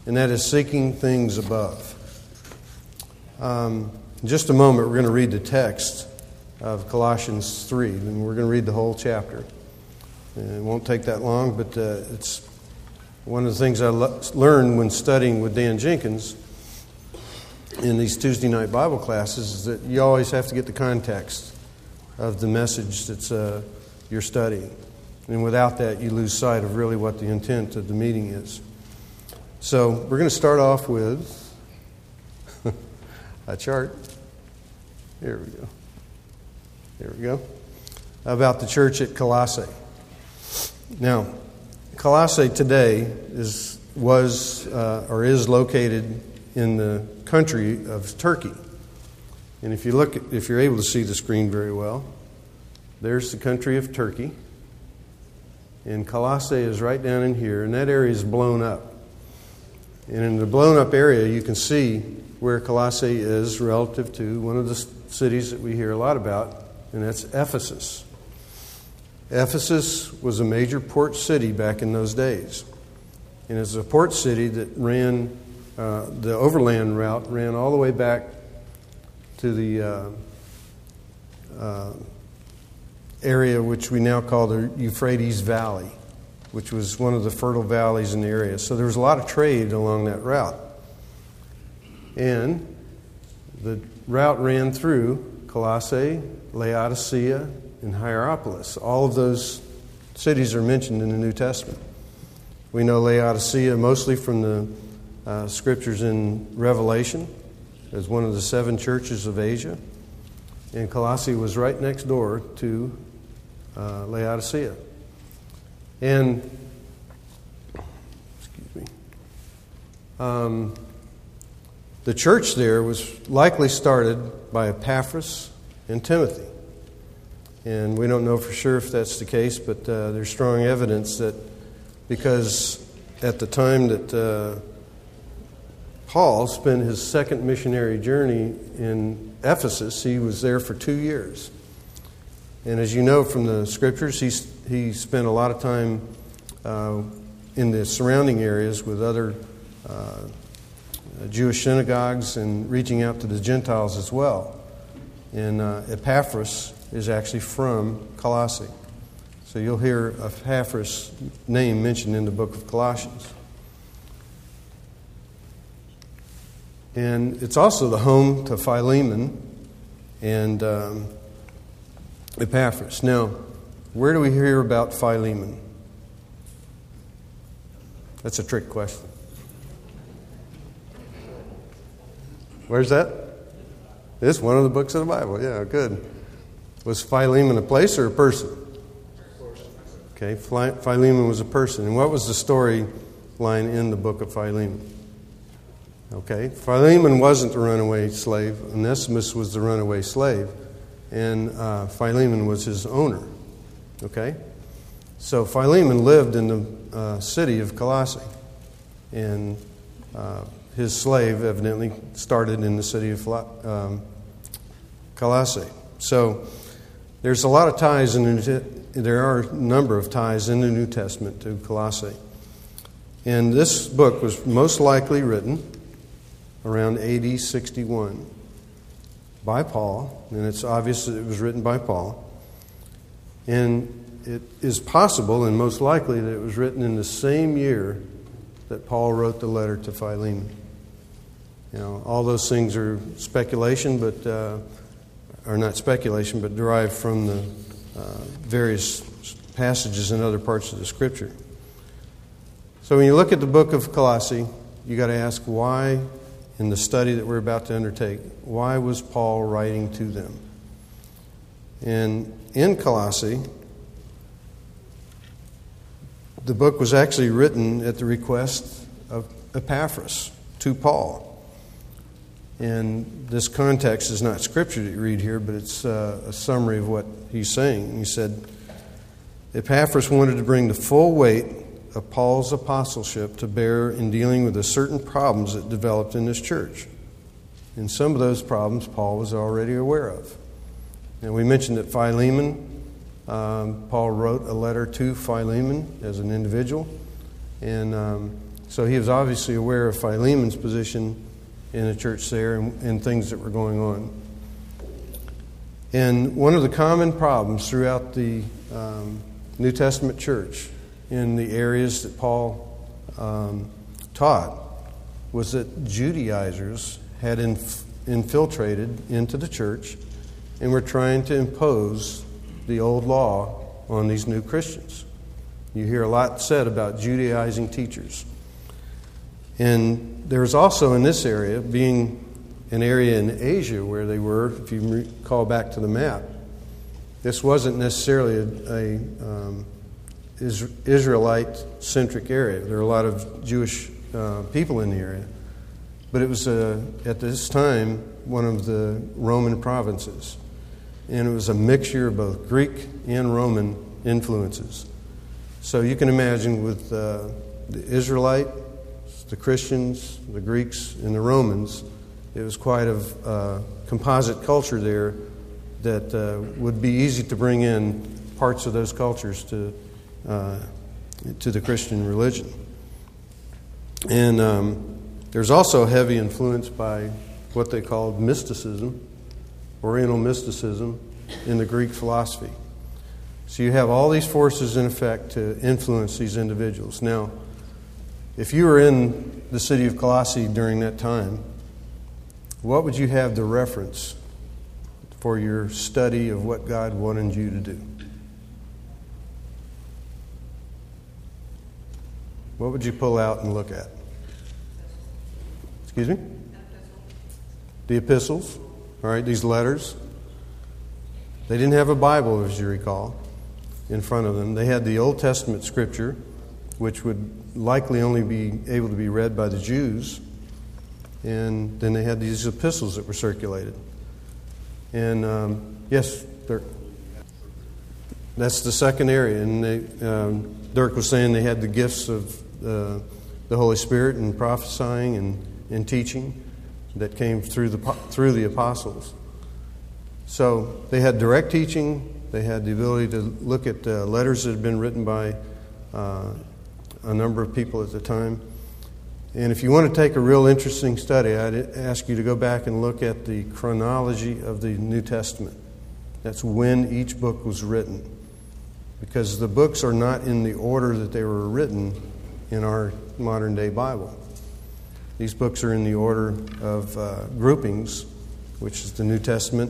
and that is seeking things above. In just a moment, we're going to read the text of Colossians 3, and we're going to read the whole chapter. And it won't take that long, but it's one of the things I learned when studying with Dan Jenkins in these Tuesday night Bible classes is that you always have to get the context of the message that's you're studying. And without that, you lose sight of really what the intent of the meeting is. So we're going to start off with a chart. Here we go. There we go. About the church at Colossae. Now, Colossae today is located in the country of Turkey. And if you're able to see the screen very well, there's the country of Turkey. And Colossae is right down in here, and that area is blown up. And in the blown up area, you can see where Colossae is relative to one of the cities that we hear a lot about, and that's Ephesus. Ephesus was a major port city back in those days. And it's a port city that ran, the overland route ran all the way back to the area which we now call the Euphrates Valley, which was one of the fertile valleys in the area. So there was a lot of trade along that route. And the route ran through Colossae, Laodicea, and Hierapolis. All of those cities are mentioned in the New Testament. We know Laodicea mostly from the scriptures in Revelation as one of the 7 churches of Asia. And Colossae was right next door to Laodicea. And, the church there was likely started by Epaphras and Timothy. And we don't know for sure if that's the case, but there's strong evidence that because at the time that Paul spent his second missionary journey in Ephesus, he was there for 2 years. And as you know from the scriptures, he spent a lot of time in the surrounding areas with other Jewish synagogues and reaching out to the Gentiles as well. And Epaphras is actually from Colossae. So you'll hear Epaphras' name mentioned in the book of Colossians. And it's also the home to Philemon and Epaphras. Now, where do we hear about Philemon? That's a trick question. Where's that? It's one of the books of the Bible. Yeah, good. Was Philemon a place or a person? Okay, Philemon was a person. And what was the storyline in the book of Philemon? Okay, Philemon wasn't the runaway slave. Onesimus was the runaway slave. And Philemon was his owner. Okay? So Philemon lived in the city of Colossae. And his slave evidently started in the city of Colossae. So there's a lot of ties there are a number of ties in the New Testament to Colossae. And this book was most likely written around AD 61 by Paul, and it's obvious that it was written by Paul. And it is possible and most likely that it was written in the same year that Paul wrote the letter to Philemon. You know, all those things are speculation, but are not speculation, but derived from the various passages in other parts of the Scripture. So when you look at the book of Colossae, you got to ask why, in the study that we're about to undertake, why was Paul writing to them? And in Colossae, the book was actually written at the request of Epaphras to Paul. And this context is not scripture that you read here, but it's a summary of what he's saying. He said, Epaphras wanted to bring the full weight of Paul's apostleship to bear in dealing with the certain problems that developed in this church. And some of those problems Paul was already aware of. And we mentioned that Philemon, Paul wrote a letter to Philemon as an individual. And So he was obviously aware of Philemon's position in the church there and things that were going on. And one of the common problems throughout the New Testament church in the areas that Paul taught was that Judaizers had infiltrated into the church and were trying to impose the old law on these new Christians. You hear a lot said about Judaizing teachers. And there was also in this area, being an area in Asia where they were, if you recall back to the map, this wasn't necessarily a Israelite-centric area. There were a lot of Jewish people in the area. But it was, at this time, one of the Roman provinces. And it was a mixture of both Greek and Roman influences. So you can imagine with the Israelite, the Christians, the Greeks, and the Romans, it was quite a composite culture there that would be easy to bring in parts of those cultures to the Christian religion. And there's also heavy influence by what they called mysticism, Oriental mysticism, in the Greek philosophy. So you have all these forces in effect to influence these individuals. Now, if you were in the city of Colossae during that time, what would you have to reference for your study of what God wanted you to do? What would you pull out and look at? Excuse me? The epistles. All right, these letters. They didn't have a Bible, as you recall, in front of them. They had the Old Testament scripture, which would likely only be able to be read by the Jews. And then they had these epistles that were circulated. And yes, Dirk. That's the second area. And Dirk was saying they had the gifts of the Holy Spirit and prophesying and teaching that came through the apostles. So they had direct teaching. They had the ability to look at letters that had been written by a number of people at the time. And if you want to take a real interesting study, I'd ask you to go back and look at the chronology of the New Testament. That's when each book was written. Because the books are not in the order that they were written in our modern day Bible. These books are in the order of groupings, which is the New Testament,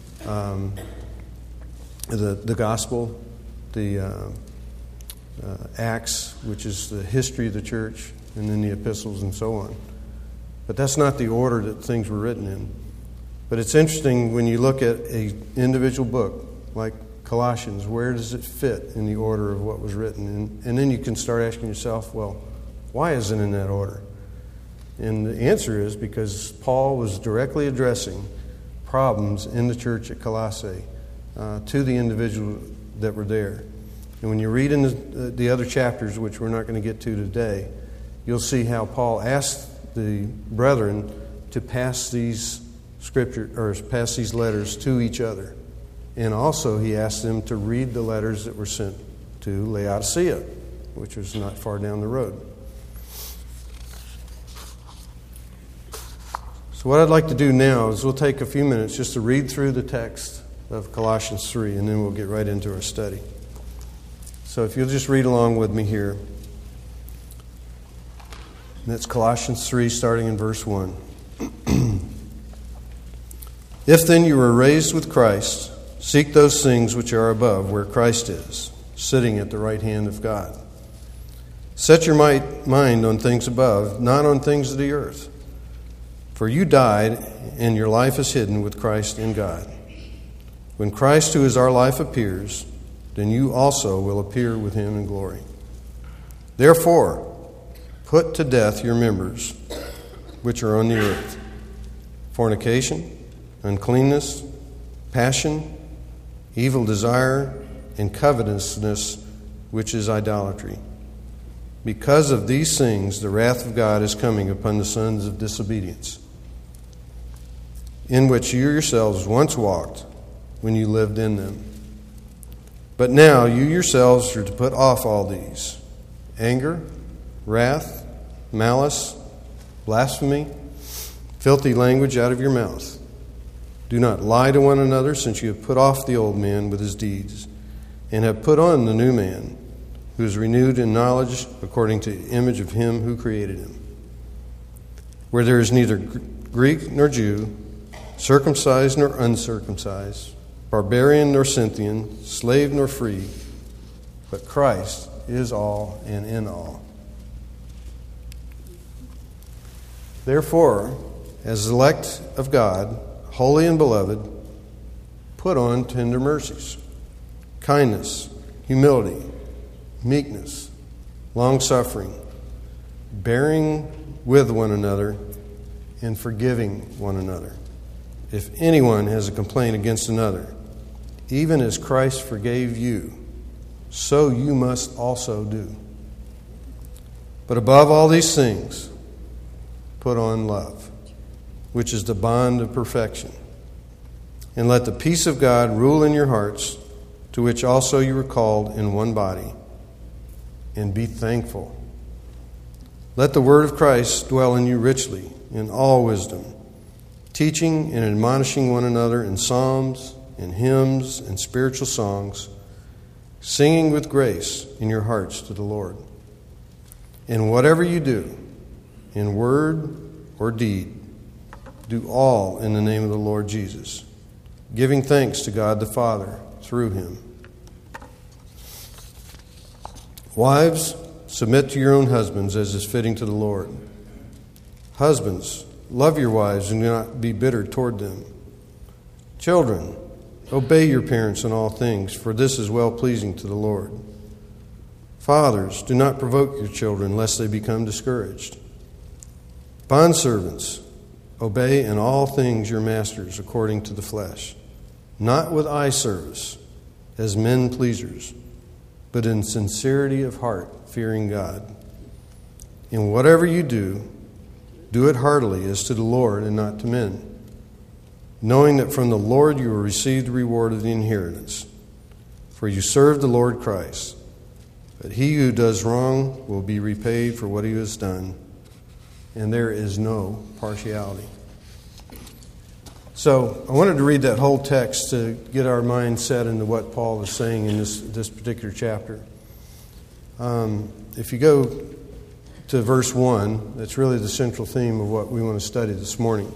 the Gospel, the Acts, which is the history of the church, and then the epistles and so on. But that's not the order that things were written in. But it's interesting when you look at an individual book like Colossians, where does it fit in the order of what was written? And then you can start asking yourself, well, why isn't it in that order? And the answer is because Paul was directly addressing problems in the church at Colossae to the individuals that were there. And when you read in the other chapters, which we're not going to get to today, you'll see how Paul asked the brethren to pass these letters to each other. And also he asked them to read the letters that were sent to Laodicea, which was not far down the road. So what I'd like to do now is we'll take a few minutes just to read through the text of Colossians 3, and then we'll get right into our study. So if you'll just read along with me here. And that's Colossians 3, starting in verse 1. If then you were raised with Christ, seek those things which are above, where Christ is, sitting at the right hand of God. Set your mind on things above, not on things of the earth. For you died, and your life is hidden with Christ in God. When Christ, who is our life, appears, then you also will appear with him in glory. Therefore, put to death your members which are on the earth: fornication, uncleanness, passion, evil desire, and covetousness, which is idolatry. Because of these things, the wrath of God is coming upon the sons of disobedience, in which you yourselves once walked when you lived in them. But now you yourselves are to put off all these: anger, wrath, malice, blasphemy, filthy language out of your mouth. Do not lie to one another, since you have put off the old man with his deeds, and have put on the new man, who is renewed in knowledge according to the image of him who created him. Where there is neither Greek nor Jew, circumcised nor uncircumcised, barbarian nor Scythian, slave nor free, but Christ is all and in all. Therefore, as elect of God, holy and beloved, put on tender mercies, kindness, humility, meekness, long-suffering, bearing with one another, and forgiving one another. If anyone has a complaint against another, even as Christ forgave you, so you must also do. But above all these things, put on love, which is the bond of perfection. And let the peace of God rule in your hearts, to which also you were called in one body, and be thankful. Let the word of Christ dwell in you richly, in all wisdom, teaching and admonishing one another in psalms and hymns and spiritual songs, singing with grace in your hearts to the Lord. And whatever you do, in word or deed, do all in the name of the Lord Jesus, giving thanks to God the Father through him. Wives, submit to your own husbands as is fitting to the Lord. Husbands, love your wives and do not be bitter toward them. Children, obey your parents in all things, for this is well-pleasing to the Lord. Fathers, do not provoke your children, lest they become discouraged. Bondservants, obey in all things your masters according to the flesh, not with eye service, as men pleasers, but in sincerity of heart, fearing God. In whatever you do, do it heartily as to the Lord and not to men, knowing that from the Lord you will receive the reward of the inheritance. For you serve the Lord Christ. But he who does wrong will be repaid for what he has done, and there is no partiality. So I wanted to read that whole text to get our mind set into what Paul is saying in this particular chapter. If you go to verse 1, that's really the central theme of what we want to study this morning.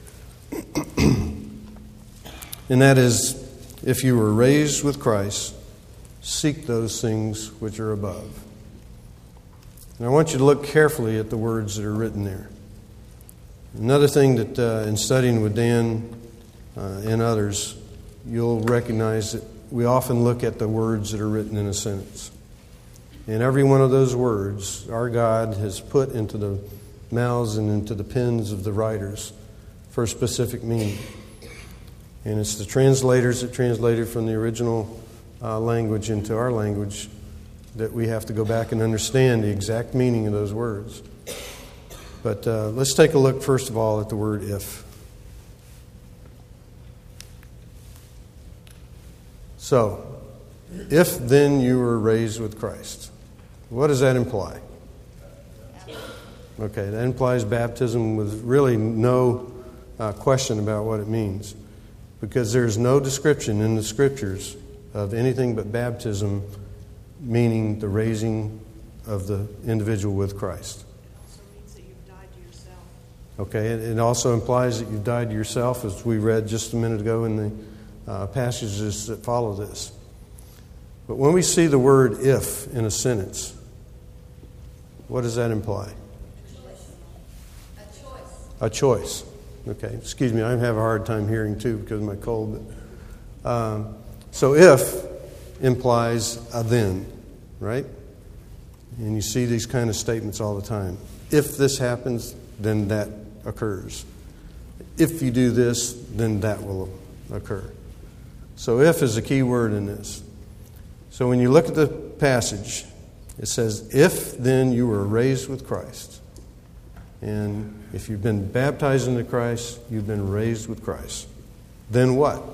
And that is, if you were raised with Christ, seek those things which are above. And I want you to look carefully at the words that are written there. Another thing that in studying with Dan and others, you'll recognize that we often look at the words that are written in a sentence. And every one of those words, our God has put into the mouths and into the pens of the writers for a specific meaning. And it's the translators that translated from the original language into our language that we have to go back and understand the exact meaning of those words. But let's take a look, first of all, at the word if. So, if then you were raised with Christ, what does that imply? Okay, that implies baptism with really no question about what it means, because there's no description in the Scriptures of anything but baptism meaning the raising of the individual with Christ. It also means that you've died to yourself. Okay, it also implies that you've died to yourself, as we read just a minute ago in the passages that follow this. But when we see the word if in a sentence, what does that imply? A choice. Okay, excuse me, I have a hard time hearing too because of my cold. But, so if implies a then, right? And you see these kind of statements all the time. If this happens, then that occurs. If you do this, then that will occur. So if is a key word in this. So when you look at the passage, it says, if then you were raised with Christ. And if you've been baptized into Christ, you've been raised with Christ. Then what?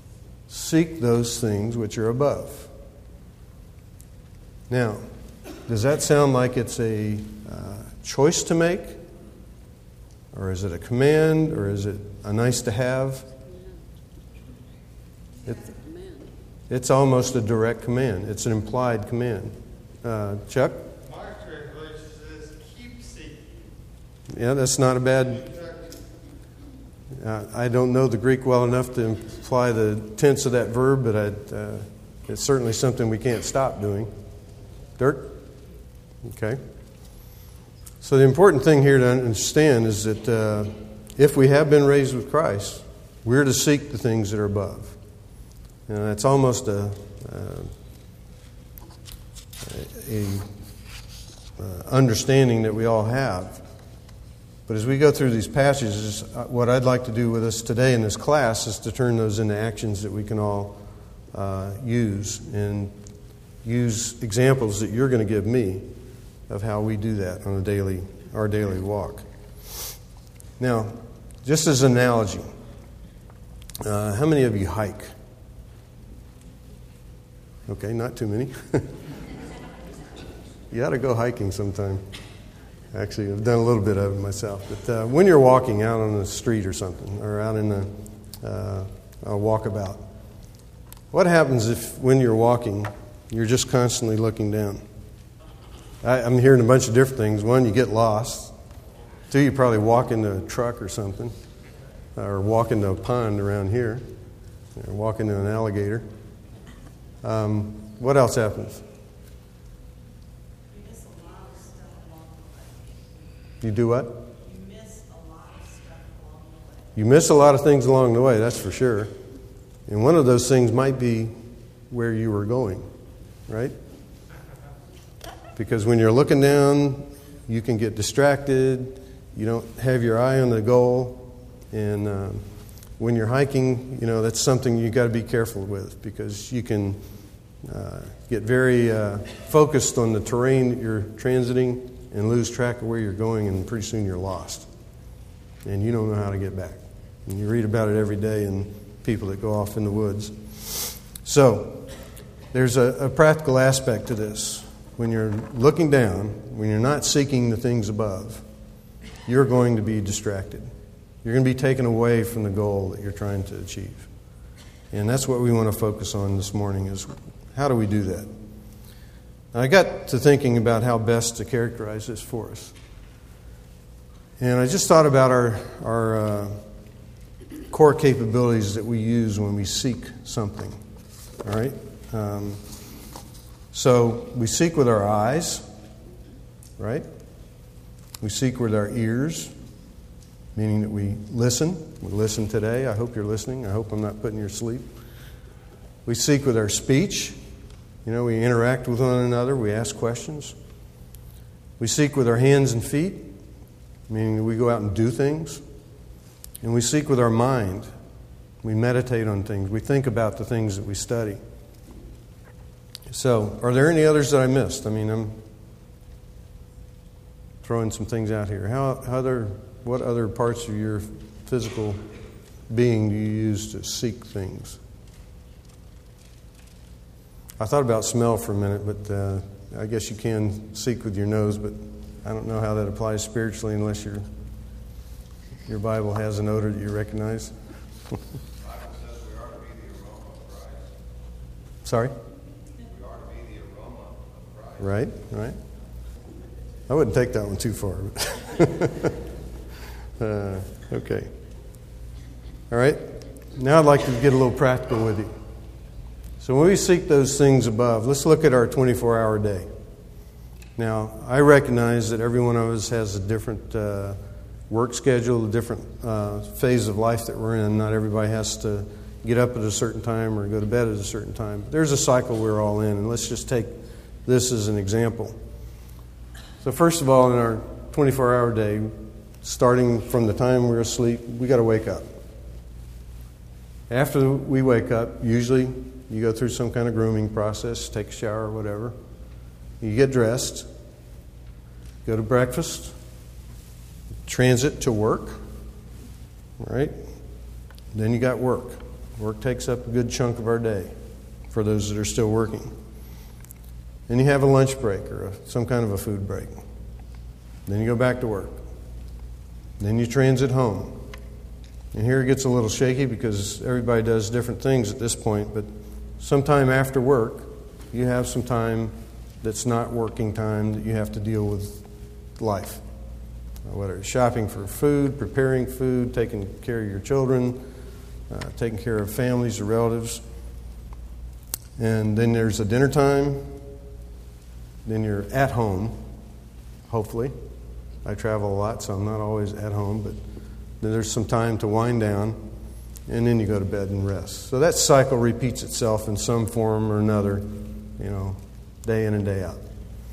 Seek those things which are above. Now, does that sound like it's a choice to make? Or is it a command? Or is it a nice to have? It's almost a direct command. It's an implied command. Chuck? My translation says, keep seeking. Yeah, that's not a bad... I don't know the Greek well enough to imply the tense of that verb, but it's certainly something we can't stop doing. Dirk? Okay. So the important thing here to understand is that if we have been raised with Christ, we're to seek the things that are above. And that's almost a understanding that we all have. But as we go through these passages, what I'd like to do with us today in this class is to turn those into actions that we can all use, and use examples that you're going to give me of how we do that on our daily walk. Now, just as an analogy, how many of you hike? Okay, not too many. You ought to go hiking sometime. Actually, I've done a little bit of it myself. But when you're walking out on the street or something, or out in a walkabout, what happens if when you're walking, you're just constantly looking down? I'm hearing a bunch of different things. One, you get lost. Two, you probably walk into a truck or something, or walk into a pond around here, or walk into an alligator. What else happens? You miss a lot of stuff along the way. You do what? You miss a lot of stuff along the way. You miss a lot of things along the way, that's for sure. And one of those things might be where you were going, right? Because when you're looking down, you can get distracted. You don't have your eye on the goal. And when you're hiking, that's something you got to be careful with, because you can get very focused on the terrain that you're transiting and lose track of where you're going, and pretty soon you're lost. And you don't know how to get back. And you read about it every day in people that go off in the woods. So there's a practical aspect to this. When you're looking down, when you're not seeking the things above, you're going to be distracted. You're going to be taken away from the goal that you're trying to achieve. And that's what we want to focus on this morning, is how do we do that? I got to thinking about how best to characterize this for us. And I just thought about our core capabilities that we use when we seek something. All right? So we seek with our eyes, right? We seek with our ears, meaning that we listen. We listen today. I hope you're listening. I hope I'm not putting you to sleep. We seek with our speech. We interact with one another. We ask questions. We seek with our hands and feet, meaning that we go out and do things. And we seek with our mind. We meditate on things. We think about the things that we study. So, are there any others that I missed? I'm throwing some things out here. What other parts of your physical being do you use to seek things? I thought about smell for a minute, but I guess you can seek with your nose, but I don't know how that applies spiritually unless your Bible has an odor that you recognize. The Bible says we are to be the aroma of Christ. Sorry? We are to be the aroma of Christ. Right. I wouldn't take that one too far. Okay. All right. Now I'd like to get a little practical with you. So when we seek those things above, let's look at our 24-hour day. Now, I recognize that every one of us has a different work schedule, a different phase of life that we're in. Not everybody has to get up at a certain time or go to bed at a certain time. There's a cycle we're all in, and let's just take this as an example. So first of all, in our 24-hour day, starting from the time we're asleep, we got to wake up. After we wake up, usually you go through some kind of grooming process, take a shower or whatever. You get dressed, go to breakfast, transit to work, right? Then you got work. Work takes up a good chunk of our day for those that are still working. Then you have a lunch break or some kind of a food break. Then you go back to work. Then you transit home. And here it gets a little shaky because everybody does different things at this point, but sometime after work, you have some time that's not working time that you have to deal with life. Whether it's shopping for food, preparing food, taking care of your children, taking care of families or relatives. And then there's a dinner time. Then you're at home, hopefully. I travel a lot, so I'm not always at home, but then there's some time to wind down, and then you go to bed and rest. So that cycle repeats itself in some form or another, day in and day out.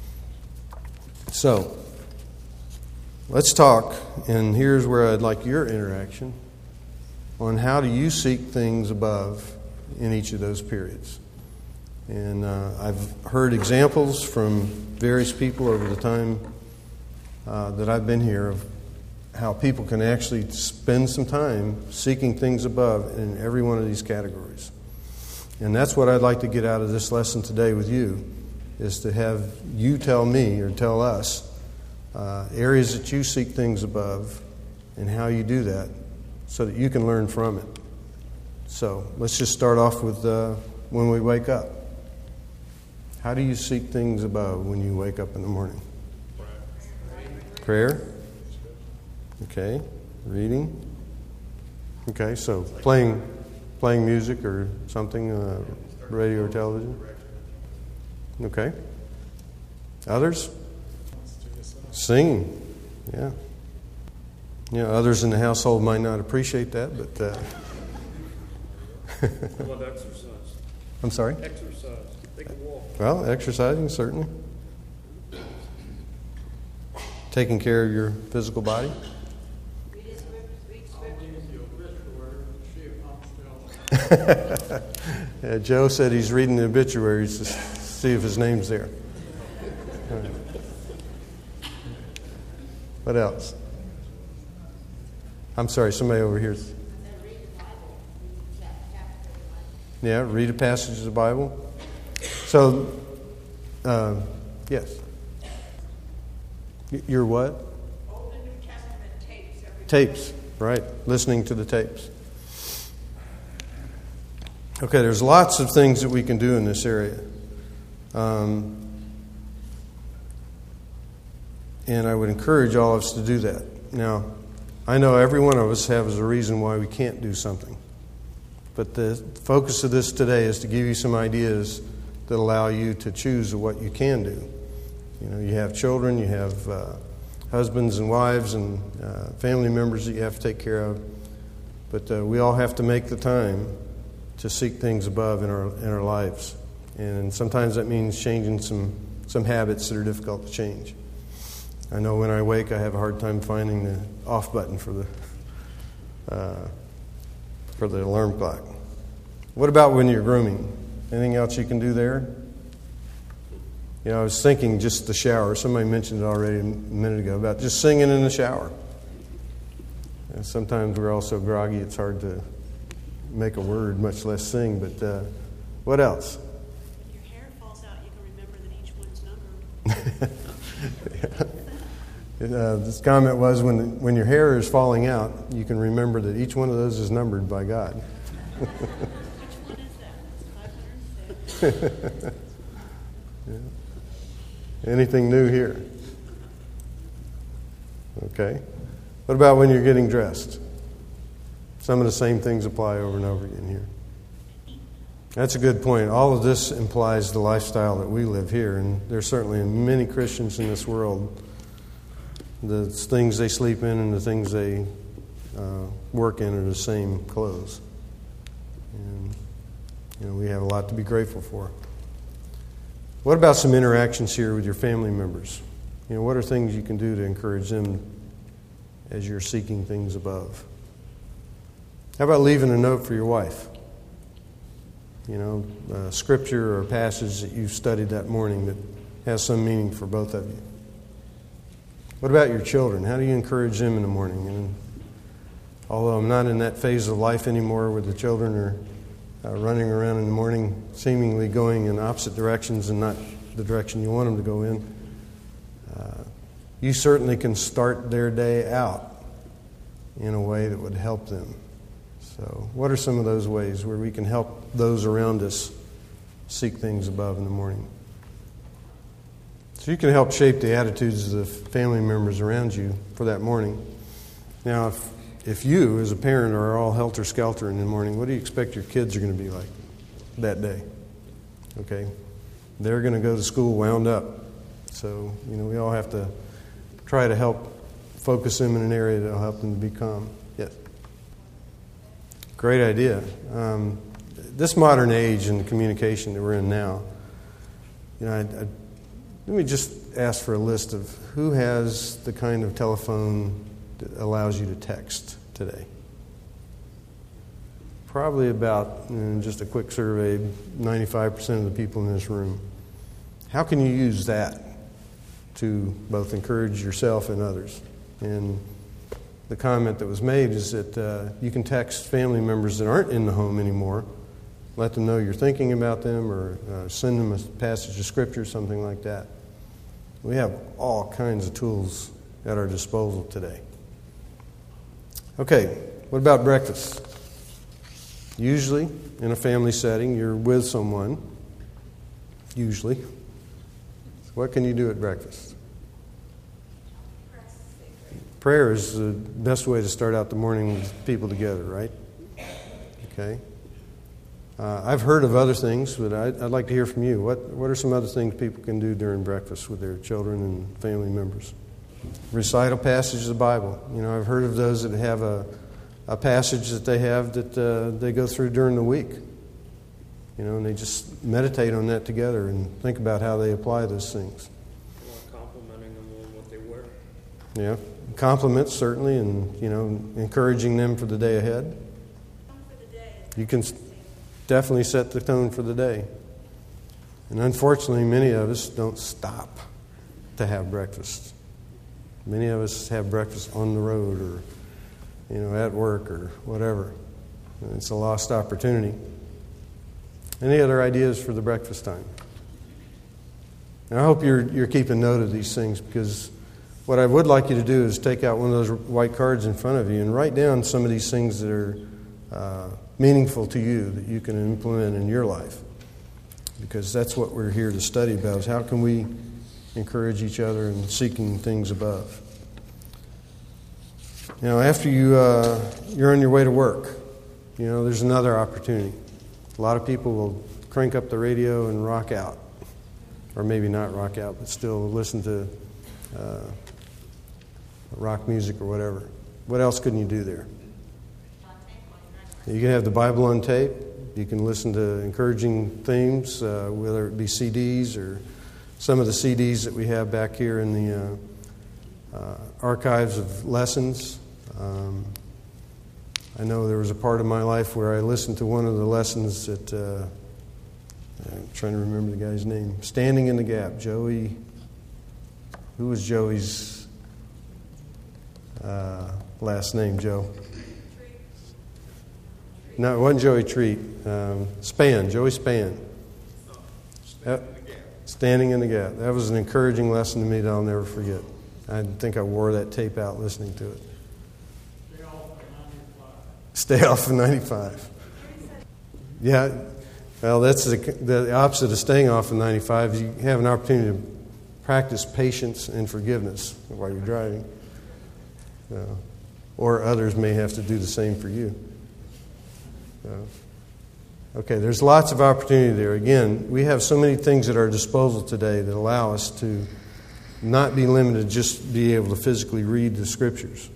So, let's talk, and here's where I'd like your interaction on how do you seek things above in each of those periods. And I've heard examples from various people over the time that I've been here of how people can actually spend some time seeking things above in every one of these categories. And that's what I'd like to get out of this lesson today with you, is to have you tell me or tell us areas that you seek things above and how you do that so that you can learn from it. So let's just start off with when we wake up. How do you seek things above when you wake up in the morning? Prayer? Okay. Reading? Okay, so playing music or something, radio or television? Okay. Others? Singing. Yeah. Others in the household might not appreciate that, but... How about exercise? I'm sorry? Exercise. Take a walk. Well, exercising, certainly. Taking care of your physical body. Yeah, Joe said he's reading the obituaries to see if his name's there. Right. What else? I'm sorry, somebody over here. Yeah, read a passage of the Bible. So, yes. Your what? Old and New Testament tapes. Tapes, right. Listening to the tapes. Okay, there's lots of things that we can do in this area. And I would encourage all of us to do that. Now, I know every one of us has a reason why we can't do something. But the focus of this today is to give you some ideas that allow you to choose what you can do. You have children, you have husbands and wives and family members that you have to take care of. But we all have to make the time to seek things above in our lives. And sometimes that means changing some habits that are difficult to change. I know when I wake, I have a hard time finding the off button for the alarm clock. What about when you're grooming? Anything else you can do there? I was thinking just the shower. Somebody mentioned it already a minute ago about just singing in the shower. And sometimes we're all so groggy it's hard to make a word, much less sing. But what else? When your hair falls out, you can remember that each one's numbered. This comment was when your hair is falling out, you can remember that each one of those is numbered by God. Which one is that? That's 506. Yeah. Anything new here? Okay. What about when you're getting dressed? Some of the same things apply over and over again here. That's a good point. All of this implies the lifestyle that we live here, and there's certainly many Christians in this world. The things they sleep in and the things they work in are the same clothes. And we have a lot to be grateful for. What about some interactions here with your family members? What are things you can do to encourage them as you're seeking things above? How about leaving a note for your wife? Scripture or a passage that you've studied that morning that has some meaning for both of you. What about your children? How do you encourage them in the morning? And although I'm not in that phase of life anymore where the children are running around in the morning seemingly going in opposite directions and not the direction you want them to go in. You certainly can start their day out in a way that would help them. So what are some of those ways where we can help those around us seek things above in the morning? So you can help shape the attitudes of the family members around you for that morning. Now, if you, as a parent, are all helter-skelter in the morning, what do you expect your kids are going to be like that day? Okay? They're going to go to school wound up. So, we all have to try to help focus them in an area that will help them to be calm. Yes. Great idea. This modern age and communication that we're in now, let me just ask for a list of who has the kind of telephone that allows you to text today. Probably about, just a quick survey, 95% of the people in this room. How can you use that to both encourage yourself and others? And the comment that was made is that you can text family members that aren't in the home anymore, let them know you're thinking about them, or send them a passage of Scripture, something like that. We have all kinds of tools at our disposal today. Okay, what about breakfast? Usually, in a family setting, you're with someone, usually. What can you do at breakfast? Prayer is the best way to start out the morning with people together, right? Okay. I've heard of other things, but I'd like to hear from you. What are some other things people can do during breakfast with their children and family members? Recital passages of the Bible. I've heard of those that have a passage that they have that they go through during the week. And they just meditate on that together and think about how they apply those things. Complimenting them on what they wear. Yeah, compliments certainly, and encouraging them for the day ahead. You can definitely set the tone for the day. And unfortunately, many of us don't stop to have breakfast. Many of us have breakfast on the road or, at work or whatever. And it's a lost opportunity. Any other ideas for the breakfast time? Now, I hope you're keeping note of these things, because what I would like you to do is take out one of those white cards in front of you and write down some of these things that are meaningful to you that you can implement in your life. Because that's what we're here to study about, is how can we encourage each other in seeking things above. After you're on your way to work, there's another opportunity. A lot of people will crank up the radio and rock out. Or maybe not rock out, but still listen to rock music or whatever. What else can you do there? You can have the Bible on tape. You can listen to encouraging themes, whether it be CDs or some of the CDs that we have back here in the archives of lessons. I know there was a part of my life where I listened to one of the lessons that, I'm trying to remember the guy's name, Standing in the Gap. Joey, who was Joey's last name, Joe? No, it wasn't Joey Treat. Spann, Joey Spann. Standing in the Gap. That was an encouraging lesson to me that I'll never forget. I think I wore that tape out listening to it. Stay off of 95. Yeah, well, that's the opposite of staying off of 95. You have an opportunity to practice patience and forgiveness while you're driving. Or others may have to do the same for you. Okay, there's lots of opportunity there. Again, we have so many things at our disposal today that allow us to not be limited, just be able to physically read the Scriptures.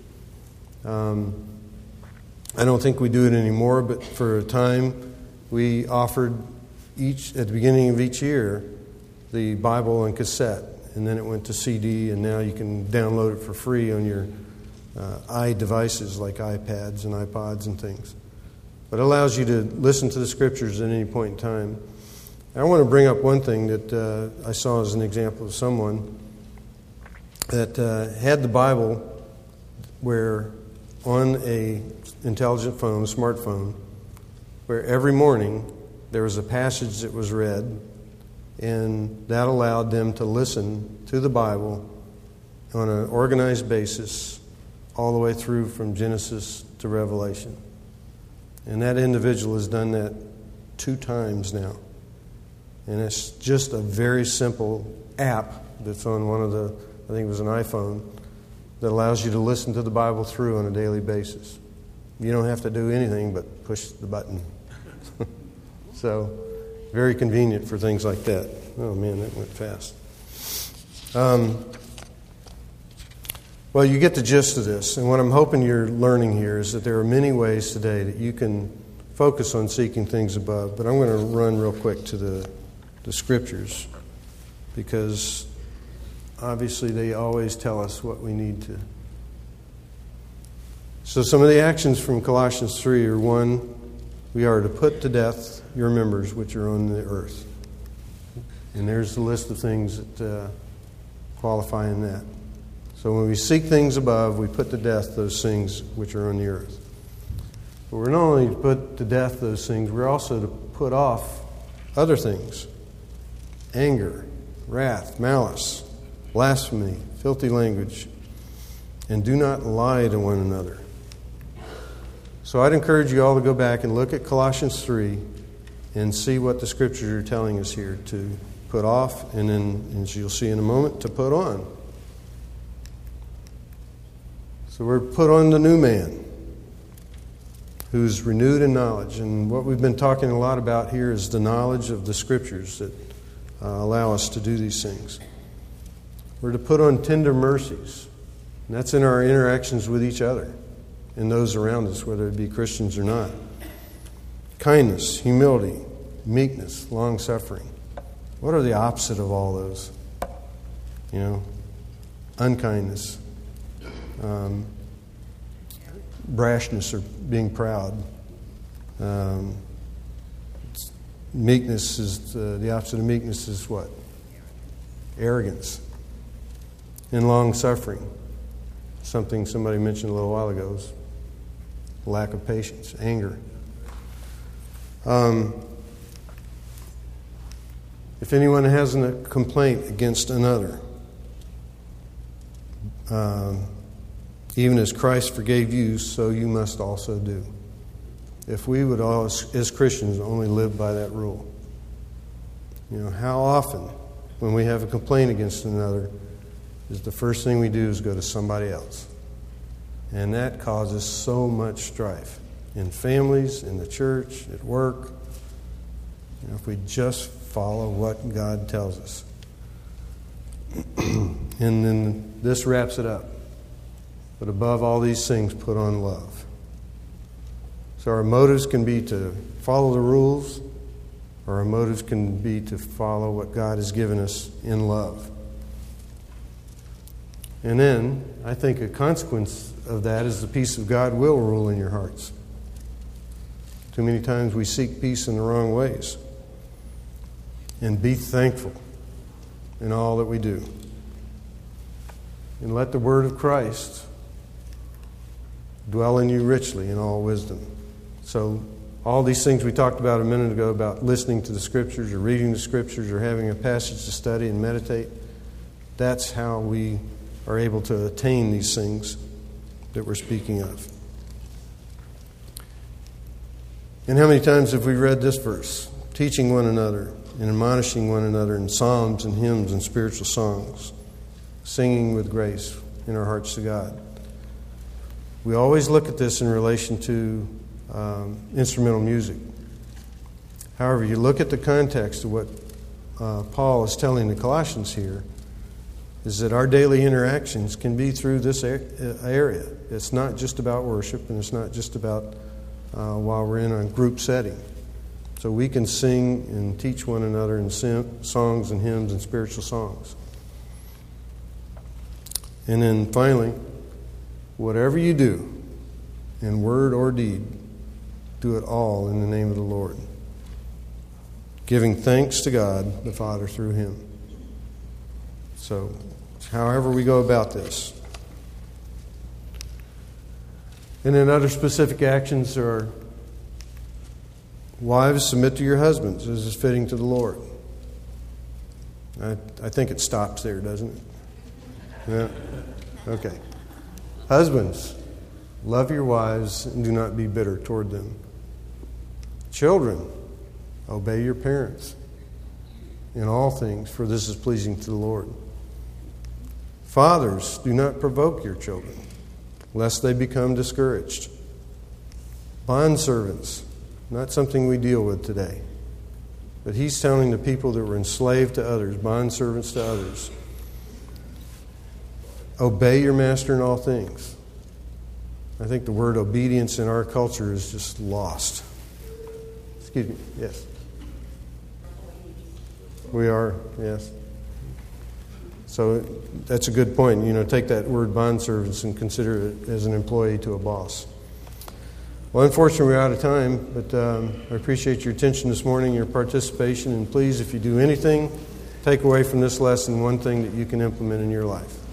I don't think we do it anymore, but for a time we offered at the beginning of each year the Bible on cassette, and then it went to CD, and now you can download it for free on your iDevices like iPads and iPods and things. But it allows you to listen to the Scriptures at any point in time. I want to bring up one thing that I saw as an example of someone that had the Bible where on a intelligent phone, a smartphone, where every morning there was a passage that was read, And that allowed them to listen to the Bible on an organized basis all the way through from Genesis to Revelation. And that individual has done that 2 times now. And it's just a very simple app that's on one of the, I think it was an iPhone, that allows you to listen to the Bible through on a daily basis. You don't have to do anything but push the button. So, very convenient for things like that. Oh man, that went fast. Well, you get the gist of this. And what I'm hoping you're learning here is that there are many ways today that you can focus on seeking things above. But I'm going to run real quick to the Scriptures, because obviously they always tell us what we need to. So some of the actions from Colossians 3 are: 1, we are to put to death your members which are on the earth. And there's the list of things that qualify in that. So when we seek things above, we put to death those things which are on the earth. But we're not only to put to death those things, we're also to put off other things: anger, wrath, malice, blasphemy, filthy language, and do not lie to one another. So I'd encourage you all to go back and look at Colossians 3 and see what the Scriptures are telling us here to put off, and then, as you'll see in a moment, to put on. So we're put on the new man, who's renewed in knowledge. And what we've been talking a lot about here is the knowledge of the Scriptures that allow us to do these things. We're to put on tender mercies. And that's in our interactions with each other and those around us, whether it be Christians or not. Kindness, humility, meekness, long-suffering. What are the opposite of all those? Unkindness, brashness or being proud. Meekness is the opposite of meekness is what? Arrogance. And long-suffering. Something somebody mentioned a little while ago is lack of patience, anger. If anyone has a complaint against another, even as Christ forgave you, so you must also do. If we would all, as Christians, only live by that rule. How often, when we have a complaint against another, is the first thing we do is go to somebody else. And that causes so much strife in families, in the church, at work. If we just follow what God tells us. And then this wraps it up. But above all these things, put on love. So our motives can be to follow the rules, or our motives can be to follow what God has given us in love. And then, I think a consequence of that is the peace of God will rule in your hearts. Too many times we seek peace in the wrong ways. And be thankful in all that we do. And let the word of Christ dwell in you richly in all wisdom. So all these things we talked about a minute ago about listening to the Scriptures or reading the Scriptures or having a passage to study and meditate, that's how we are able to attain these things that we're speaking of. And how many times have we read this verse? Teaching one another and admonishing one another in psalms and hymns and spiritual songs, singing with grace in our hearts to God. We always look at this in relation to instrumental music. However, you look at the context of what Paul is telling the Colossians here, is that our daily interactions can be through this area. It's not just about worship, and it's not just about while we're in a group setting. So we can sing and teach one another in songs and hymns and spiritual songs. And then finally, whatever you do, in word or deed, do it all in the name of the Lord, giving thanks to God the Father through Him. So, however we go about this. And then other specific actions are: wives, submit to your husbands as is fitting to the Lord. I think it stops there, doesn't it? Yeah. Okay. Husbands, love your wives and do not be bitter toward them. Children, obey your parents in all things, for this is pleasing to the Lord. Fathers, do not provoke your children, lest they become discouraged. Bondservants, not something we deal with today. But he's telling the people that were enslaved to others, bondservants to others, obey your master in all things. I think the word obedience in our culture is just lost. Excuse me, yes. We are, yes. So that's a good point. Take that word bondservants and consider it as an employee to a boss. Well, unfortunately, we're out of time, but I appreciate your attention this morning, your participation, and please, if you do anything, take away from this lesson one thing that you can implement in your life.